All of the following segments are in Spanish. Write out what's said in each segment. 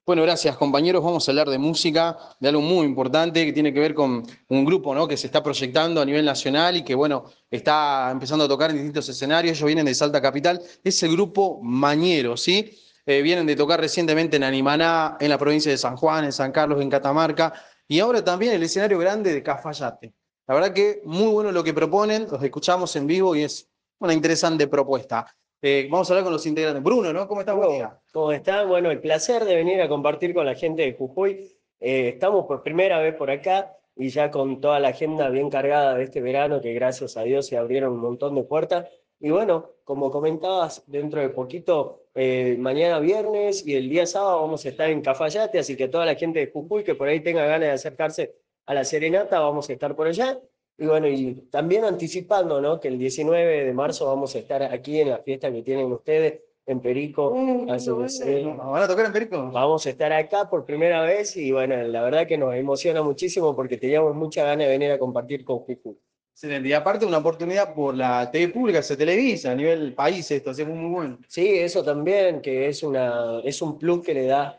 Bueno, gracias compañeros. Vamos a hablar de música, de algo muy importante que tiene que ver con un grupo, ¿no?, que se está proyectando a nivel nacional y que, bueno, está empezando a tocar en distintos escenarios. Ellos vienen de Salta Capital. Es el grupo Mañero, ¿sí? Vienen de tocar recientemente en Animaná, en la provincia de San Juan, en San Carlos, en Catamarca, y ahora también el escenario grande de Cafayate. La verdad que muy bueno lo que proponen, los escuchamos en vivo y es una interesante propuesta. Vamos a hablar con los integrantes. Bruno, ¿no? ¿Cómo estás? Buen día. ¿Cómo están? Bueno, el placer de venir a compartir con la gente de Jujuy. Estamos por primera vez por acá y ya con toda la agenda bien cargada de este verano, que gracias a Dios se abrieron un montón de puertas. Y bueno, como comentabas, dentro de poquito, mañana viernes y el día sábado vamos a estar en Cafayate, así que toda la gente de Jujuy que por ahí tenga ganas de acercarse a la serenata, vamos a estar por allá. Y bueno, y también anticipando, ¿no? Que el 19 de marzo vamos a estar aquí en la fiesta que tienen ustedes en Perico. Así que sí, ¿Van a tocar en Perico? vamos a estar acá por primera vez y bueno, la verdad que nos emociona muchísimo porque teníamos mucha ganas de venir a compartir con Juju. Excelente. Y aparte una oportunidad por la TV pública, se televisa a nivel país esto, así es muy bueno. Sí, eso también, que es un plus que le da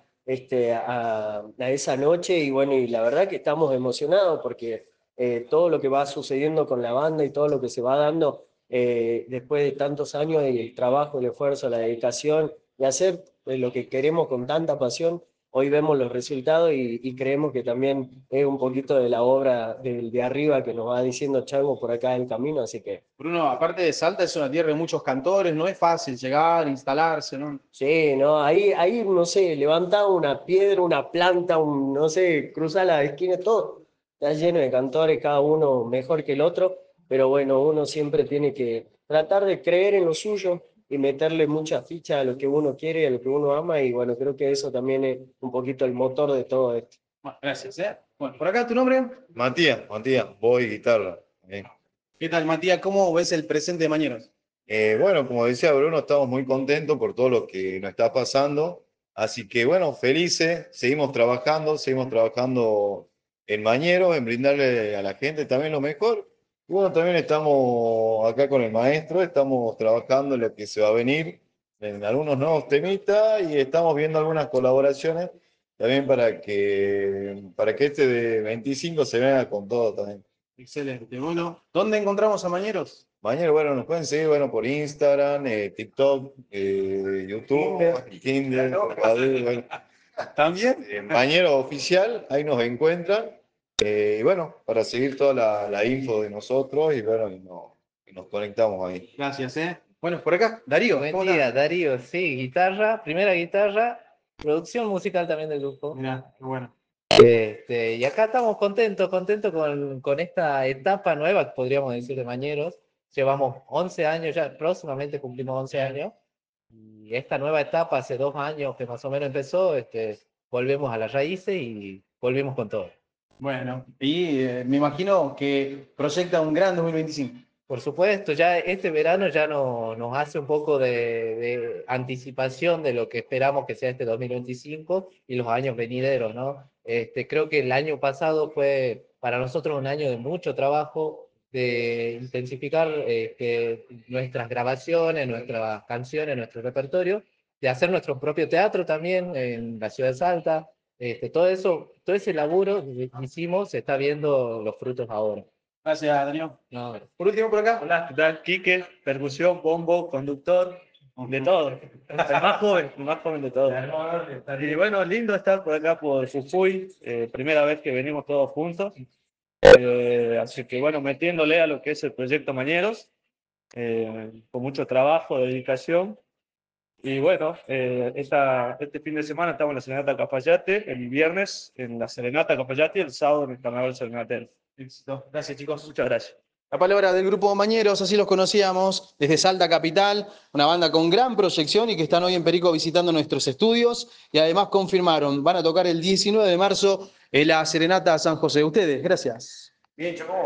a esa noche y bueno, y la verdad que estamos emocionados porque todo lo que va sucediendo con la banda y todo lo que se va dando después de tantos años de trabajo, el esfuerzo, la dedicación y hacer lo que queremos con tanta pasión, hoy vemos los resultados y creemos que también es un poquito de la obra de arriba que nos va diciendo Chango por acá en el camino, así que... Bruno, aparte de Salta, es una tierra de muchos cantores, no es fácil llegar, instalarse, ¿no? Sí, no, ahí, no sé, levantar una piedra, una planta, no sé, cruzar la esquina, todo está lleno de cantores, cada uno mejor que el otro, pero bueno, uno siempre tiene que tratar de creer en lo suyo y meterle mucha ficha a lo que uno quiere y a lo que uno ama, y bueno, creo que eso también es un poquito el motor de todo esto. Bueno, gracias, ¿eh? Bueno, por acá tu nombre. Matías, voz y guitarra. ¿Qué tal, Matías? ¿Cómo ves el presente de Mañeros? Bueno, como decía Bruno, estamos muy contentos por todo lo que nos está pasando. Así que bueno, felices, seguimos trabajando en Mañeros, en brindarle a la gente también lo mejor. Y bueno, también estamos acá con el maestro, estamos trabajando en lo que se va a venir, en algunos nuevos temitas y estamos viendo algunas colaboraciones también para que este de 25 se venga con todo también. Excelente. Bueno, ¿dónde encontramos a Mañeros? Mañana, bueno, nos pueden seguir, bueno, por Instagram, TikTok, YouTube, Tinder, Badoo, bueno. ¿También? Mañero Oficial, ahí nos encuentran. Y bueno, para seguir toda la info de nosotros y bueno, y nos conectamos ahí. Gracias, ¿eh? Bueno, por acá, Darío, Buen ¿cómo día, estás? Darío. Sí, guitarra, primera guitarra, producción musical también del grupo. Mirá, qué bueno. Y acá estamos contentos con esta etapa nueva, podríamos decir, de Mañeros. Llevamos 11 años ya, próximamente cumplimos 11 años. Y esta nueva etapa, hace 2 años que más o menos empezó, volvemos a las raíces y volvemos con todo. Bueno, y me imagino que proyecta un gran 2025. Por supuesto, ya este verano ya nos hace un poco de anticipación de lo que esperamos que sea este 2025 y los años venideros, ¿no? Creo que el año pasado fue para nosotros un año de mucho trabajo, de intensificar nuestras grabaciones, nuestras canciones, nuestro repertorio, de hacer nuestro propio teatro también en la ciudad de Salta. Todo eso, todo ese laburo que hicimos se está viendo los frutos ahora. Gracias, Darío. No, Por último, por acá. Hola, ¿qué tal? Quique, percusión, bombo, conductor, de todo. El más joven de todos. Y bueno, lindo estar por acá por Jujuy, primera vez que venimos todos juntos. Así que bueno, metiéndole a lo que es el proyecto Mañeros, con mucho trabajo, dedicación. Y bueno, este fin de semana estamos en la Serenata Cafayate, el viernes en la Serenata Cafayate y el sábado en el Carnaval Serenatero. Éxito. Gracias, chicos. Muchas gracias. La palabra del grupo Mañeros, así los conocíamos, desde Salta Capital, una banda con gran proyección y que están hoy en Perico visitando nuestros estudios y además confirmaron, van a tocar el 19 de marzo en la Serenata San José. Ustedes, gracias. Bien, Chacón.